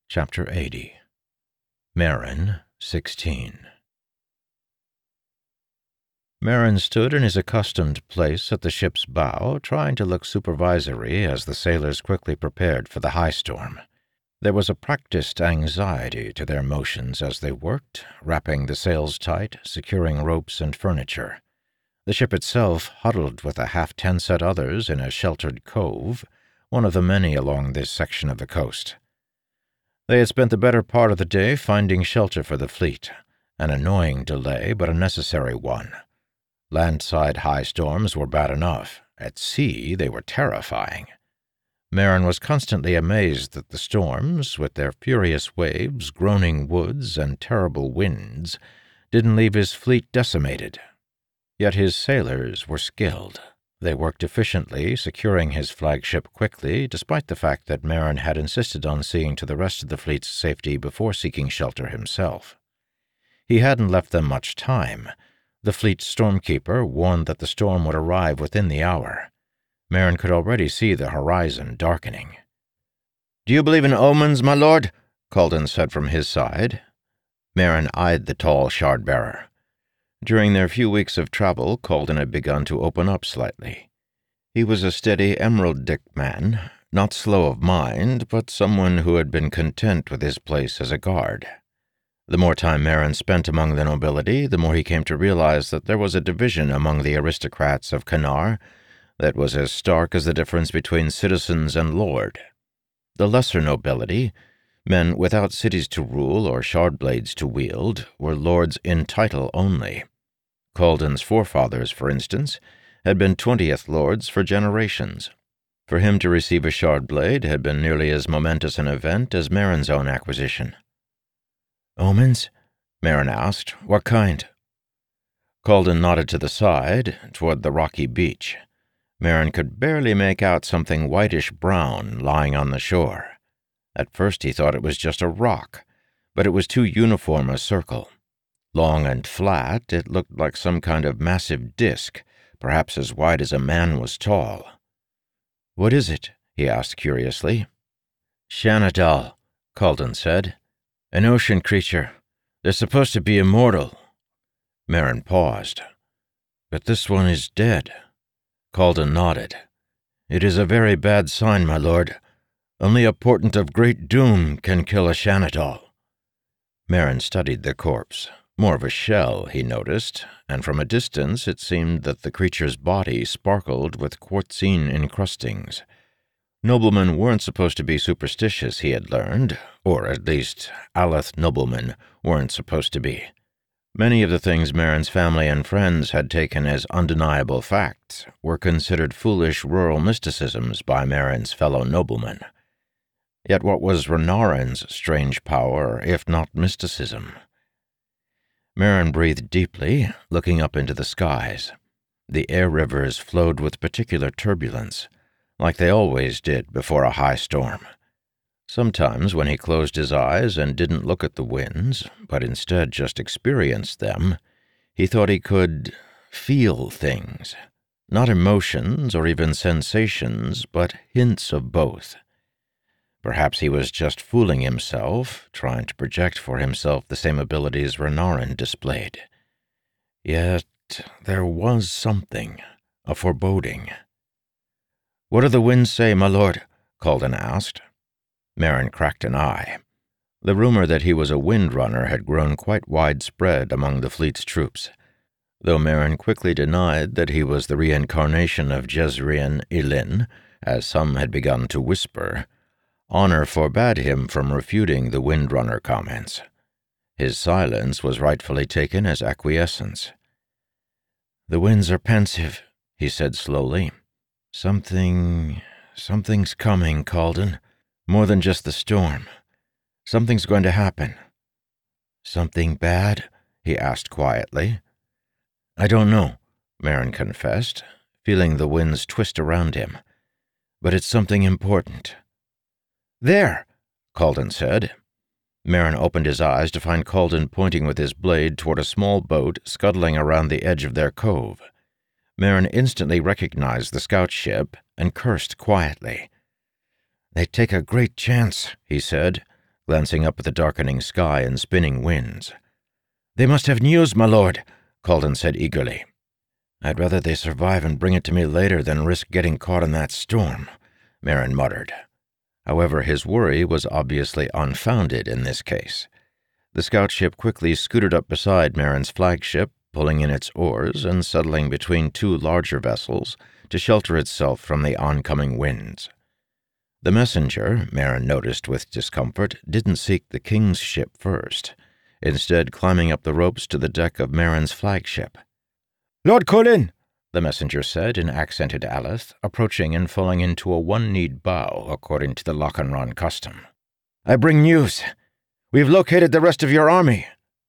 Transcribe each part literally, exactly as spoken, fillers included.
Chapter eighty. Merrin, sixteen. Merrin stood in his accustomed place at the ship's bow, trying to look supervisory as the sailors quickly prepared for the high storm. There was a practiced anxiety to their motions as they worked, wrapping the sails tight, securing ropes and furniture. The ship itself huddled with a half-ten set others in a sheltered cove, one of the many along this section of the coast. They had spent the better part of the day finding shelter for the fleet, an annoying delay but a necessary one. Landside high storms were bad enough. At sea, they were terrifying. Merrin was constantly amazed that the storms, with their furious waves, groaning woods, and terrible winds, didn't leave his fleet decimated. Yet his sailors were skilled. They worked efficiently, securing his flagship quickly, despite the fact that Merrin had insisted on seeing to the rest of the fleet's safety before seeking shelter himself. He hadn't left them much time. The fleet's stormkeeper warned that the storm would arrive within the hour. Merrin could already see the horizon darkening. "Do you believe in omens, my lord?" Colden said from his side. Merrin eyed the tall shard-bearer. During their few weeks of travel, Colden had begun to open up slightly. He was a steady Emerald-Dick man, not slow of mind, but someone who had been content with his place as a guard. The more time Merrin spent among the nobility, the more he came to realize that there was a division among the aristocrats of Kanar that was as stark as the difference between citizens and lord. The lesser nobility, men without cities to rule or shard-blades to wield, were lords in title only. Colden's forefathers, for instance, had been twentieth lords for generations. For him to receive a shard-blade had been nearly as momentous an event as Merrin's own acquisition. "Omens?" Merrin asked. "What kind?" Colden nodded to the side, toward the rocky beach. Merrin could barely make out something whitish-brown lying on the shore. At first he thought it was just a rock, but it was too uniform a circle. Long and flat, it looked like some kind of massive disk, perhaps as wide as a man was tall. "What is it?" he asked curiously. "Shanadal," Colden said. "An ocean creature. They're supposed to be immortal." Merrin paused. "But this one is dead." Colden nodded. "It is a very bad sign, my lord. Only a portent of great doom can kill a Shanadal." Merrin studied the corpse. More of a shell, he noticed, and from a distance it seemed that the creature's body sparkled with quartzine encrustings. Noblemen weren't supposed to be superstitious, he had learned, or at least Aleth noblemen weren't supposed to be. Many of the things Merrin's family and friends had taken as undeniable facts were considered foolish rural mysticisms by Merrin's fellow noblemen. Yet what was Renarin's strange power, if not mysticism? Merrin breathed deeply, looking up into the skies. The air rivers flowed with particular turbulence, like they always did before a high storm. Sometimes when he closed his eyes and didn't look at the winds, but instead just experienced them, he thought he could feel things. Not emotions or even sensations, but hints of both. Perhaps he was just fooling himself, trying to project for himself the same abilities Renarin displayed. Yet there was something, a foreboding. "What do the winds say, my lord?" Colden asked. Merrin cracked an eye. The rumor that he was a windrunner had grown quite widespread among the fleet's troops, though Merrin quickly denied that he was the reincarnation of Jezrien Ilin, as some had begun to whisper. Honor forbade him from refuting the windrunner comments. His silence was rightfully taken as acquiescence. "The winds are pensive," he said slowly. Something... something's coming, Colden. More than just the storm. Something's going to happen." "Something bad?" he asked quietly. "I don't know," Merrin confessed, feeling the winds twist around him. "But it's something important." "There!" Colden said. Merrin opened his eyes to find Colden pointing with his blade toward a small boat scuttling around the edge of their cove. Merrin instantly recognized the scout ship and cursed quietly. "They take a great chance," he said, glancing up at the darkening sky and spinning winds. "They must have news, my lord," Colden said eagerly. "I'd rather they survive and bring it to me later than risk getting caught in that storm," Merrin muttered. However, his worry was obviously unfounded in this case. The scout ship quickly scooted up beside Merrin's flagship, pulling in its oars and settling between two larger vessels to shelter itself from the oncoming winds. The messenger, Merrin noticed with discomfort, didn't seek the king's ship first, instead climbing up the ropes to the deck of Merrin's flagship. "Lord Colin," the messenger said in accented Aleth, approaching and falling into a one-kneed bow according to the Lochanron custom. "I bring news. We've located the rest of your army."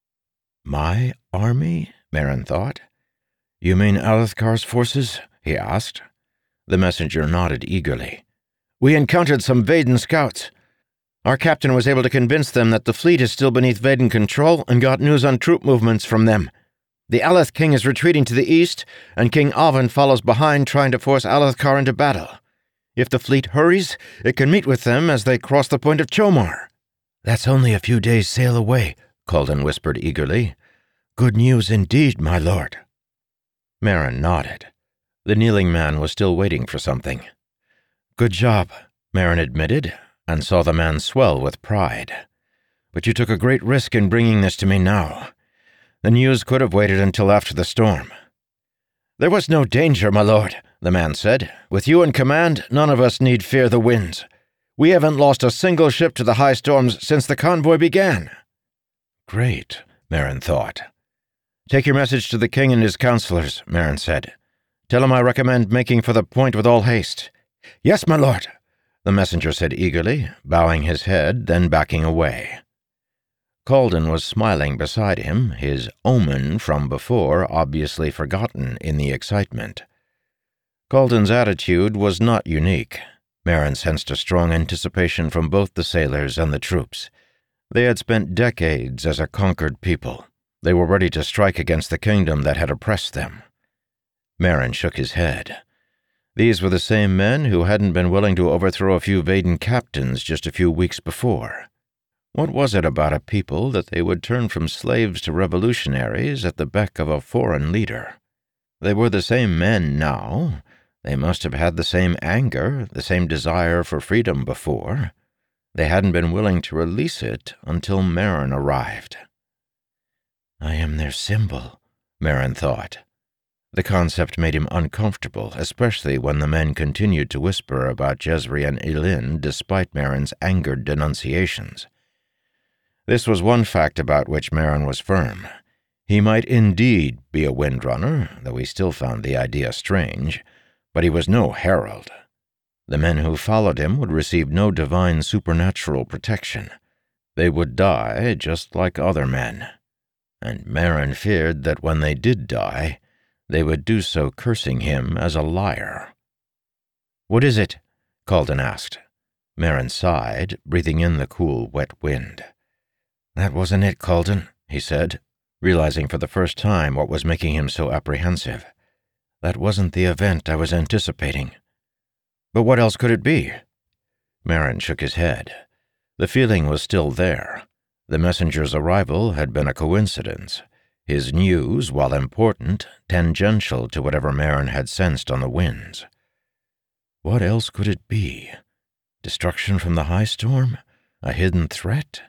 "My army?" Merrin thought. "You mean Alethkar's forces?" he asked. The messenger nodded eagerly. "We encountered some Vaden scouts. Our captain was able to convince them that the fleet is still beneath Vaden control and got news on troop movements from them. The Aleth king is retreating to the east, and King Alvin follows behind trying to force Alethkar into battle. If the fleet hurries, it can meet with them as they cross the point of Chomar." "That's only a few days' sail away," Colden whispered eagerly. "Good news indeed, my lord." Merrin nodded. The kneeling man was still waiting for something. "Good job," Merrin admitted, and saw the man swell with pride. "But you took a great risk in bringing this to me now. The news could have waited until after the storm." "There was no danger, my lord," the man said. "With you in command, none of us need fear the winds. We haven't lost a single ship to the high storms since the convoy began." "Great," Merrin thought. "Take your message to the king and his counselors," Merrin said. "Tell him I recommend making for the point with all haste." "Yes, my lord," the messenger said eagerly, bowing his head, then backing away. Colden was smiling beside him, his omen from before obviously forgotten in the excitement. Colden's attitude was not unique. Merrin sensed a strong anticipation from both the sailors and the troops. They had spent decades as a conquered people. They were ready to strike against the kingdom that had oppressed them. Merrin shook his head. These were the same men who hadn't been willing to overthrow a few Vaden captains just a few weeks before. What was it about a people that they would turn from slaves to revolutionaries at the beck of a foreign leader? They were the same men now. They must have had the same anger, the same desire for freedom before. They hadn't been willing to release it until Merrin arrived. "I am their symbol," Merrin thought. The concept made him uncomfortable, especially when the men continued to whisper about Jezri and Elin despite Merrin's angered denunciations. This was one fact about which Merrin was firm. He might indeed be a windrunner, though he still found the idea strange, but he was no herald. The men who followed him would receive no divine supernatural protection. They would die just like other men. And Merrin feared that when they did die, they would do so cursing him as a liar. "What is it?" Colden asked. Merrin sighed, breathing in the cool, wet wind. "That wasn't it, Colden," he said, realizing for the first time what was making him so apprehensive. "That wasn't the event I was anticipating." "But what else could it be?" Merrin shook his head. The feeling was still there. The messenger's arrival had been a coincidence. His news, while important, tangential to whatever Merrin had sensed on the winds. What else could it be? Destruction from the high storm? A hidden threat?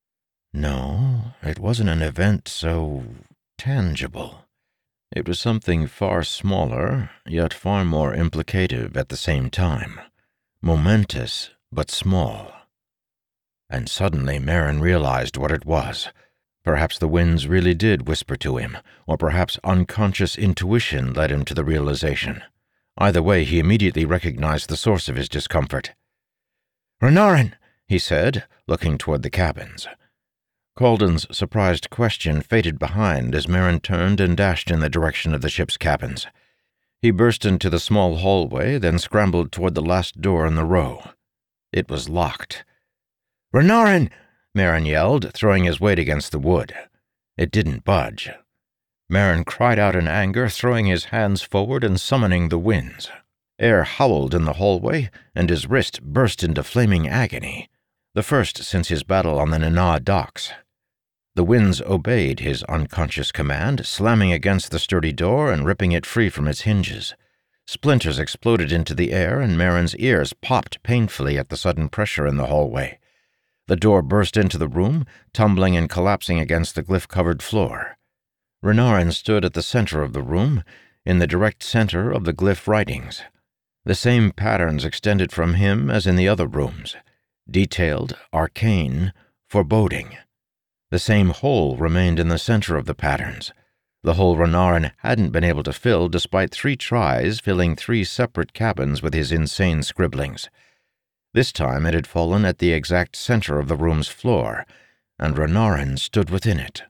No, it wasn't an event so tangible. It was something far smaller, yet far more implicative at the same time. Momentous, but small. And suddenly Merrin realized what it was. Perhaps the winds really did whisper to him, or perhaps unconscious intuition led him to the realization. Either way, he immediately recognized the source of his discomfort. "Renarin," he said, looking toward the cabins. Colden's surprised question faded behind as Merrin turned and dashed in the direction of the ship's cabins. He burst into the small hallway, then scrambled toward the last door in the row. It was locked. "Renarin!" Merrin yelled, throwing his weight against the wood. It didn't budge. Merrin cried out in anger, throwing his hands forward and summoning the winds. Air howled in the hallway, and his wrist burst into flaming agony. the first since his battle on the Nana docks. The winds obeyed his unconscious command, slamming against the sturdy door and ripping it free from its hinges. Splinters exploded into the air, and Merrin's ears popped painfully at the sudden pressure in the hallway. The door burst into the room, tumbling and collapsing against the glyph-covered floor. Renarin stood at the center of the room, in the direct center of the glyph writings. The same patterns extended from him as in the other rooms, detailed, arcane, foreboding. The same hole remained in the center of the patterns, the hole Renarin hadn't been able to fill despite three tries filling three separate cabins with his insane scribblings. This time it had fallen at the exact center of the room's floor, and Renarin stood within it.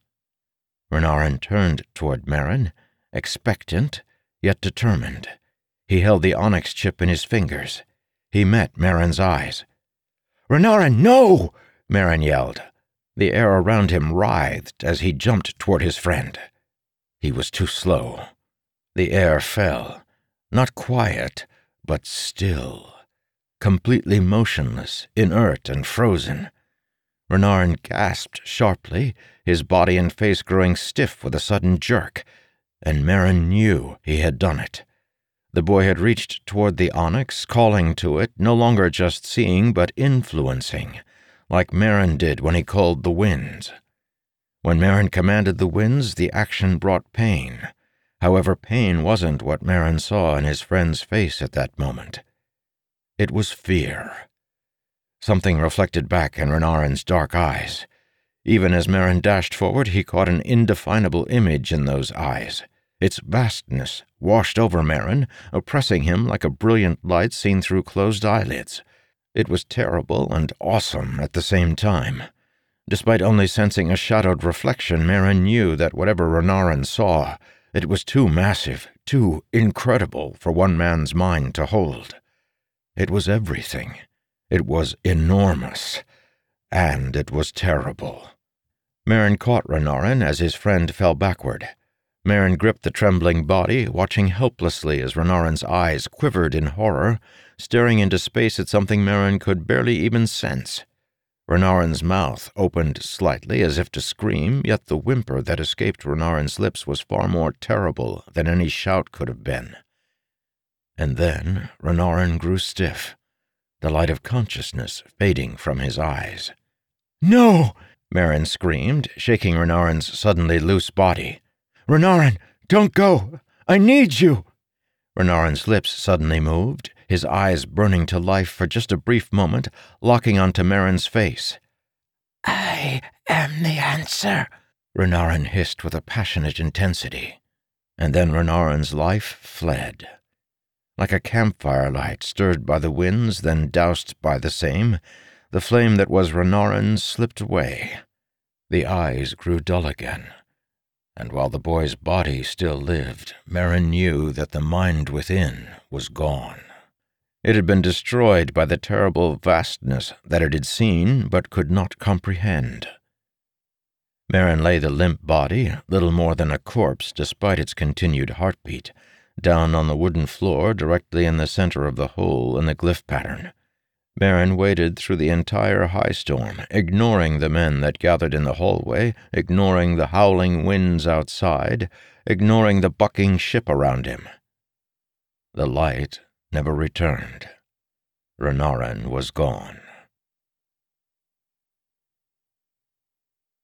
Renarin turned toward Merrin, expectant, yet determined. He held the onyx chip in his fingers. He met Merrin's eyes. "Renarin, no!" Merrin yelled. The air around him writhed as he jumped toward his friend. He was too slow. The air fell, not quiet, but still, completely motionless, inert and frozen. Renarin gasped sharply, his body and face growing stiff with a sudden jerk, and Merrin knew he had done it. The boy had reached toward the onyx, calling to it, no longer just seeing but influencing, like Merrin did when he called the winds. When Merrin commanded the winds, the action brought pain. However, pain wasn't what Merrin saw in his friend's face at that moment. It was fear. Something reflected back in Renarin's dark eyes. Even as Merrin dashed forward, he caught an indefinable image in those eyes. Its vastness washed over Merrin, oppressing him like a brilliant light seen through closed eyelids. It was terrible and awesome at the same time. Despite only sensing a shadowed reflection, Merrin knew that whatever Renarin saw, it was too massive, too incredible for one man's mind to hold. It was everything. It was enormous. And it was terrible. Merrin caught Renarin as his friend fell backward. Merrin gripped the trembling body, watching helplessly as Renarin's eyes quivered in horror, staring into space at something Merrin could barely even sense. Renarin's mouth opened slightly as if to scream, yet the whimper that escaped Renarin's lips was far more terrible than any shout could have been. And then Renarin grew stiff, the light of consciousness fading from his eyes. "No!" Merrin screamed, shaking Renarin's suddenly loose body. "Renarin, don't go! I need you!" Renarin's lips suddenly moved, his eyes burning to life for just a brief moment, locking onto Merrin's face. "I am the answer," Renarin hissed with a passionate intensity. And then Renarin's life fled. Like a campfire light stirred by the winds, then doused by the same, the flame that was Renarin slipped away. The eyes grew dull again. And while the boy's body still lived, Merrin knew that the mind within was gone. It had been destroyed by the terrible vastness that it had seen but could not comprehend. Merrin lay the limp body, little more than a corpse despite its continued heartbeat, down on the wooden floor directly in the center of the hole in the glyph pattern. Merrin waited through the entire high storm, ignoring the men that gathered in the hallway, ignoring the howling winds outside, ignoring the bucking ship around him. The light never returned. Renarin was gone.